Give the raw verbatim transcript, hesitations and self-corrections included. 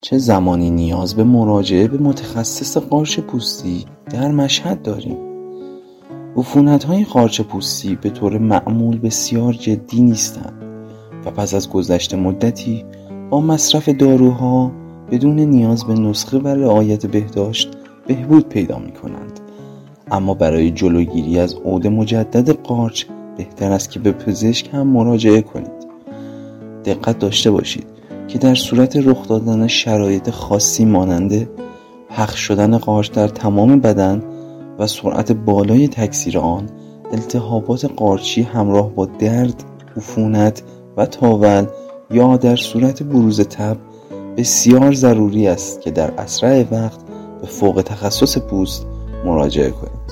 چه زمانی نیاز به مراجعه به متخصص قارچ پوستی در مشهد داریم؟ عفونت‌های قارچ پوستی به طور معمول بسیار جدی نیستند و پس از گذشت مدتی با مصرف داروها بدون نیاز به نسخه و رعایت بهداشت بهبود پیدا می‌کنند. اما برای جلوگیری از عود مجدد قارچ بهتر است که به پزشک هم مراجعه کنید. دقت داشته باشید که در صورت رخ دادن شرایط خاصی مانند پخش شدن قارچ در تمام بدن و سرعت بالای تکثیر آن، التهابات قارچی همراه با درد، عفونت و تاول یا در صورت بروز تب بسیار ضروری است که در اسرع وقت به فوق تخصص پوست مراجعه کنید.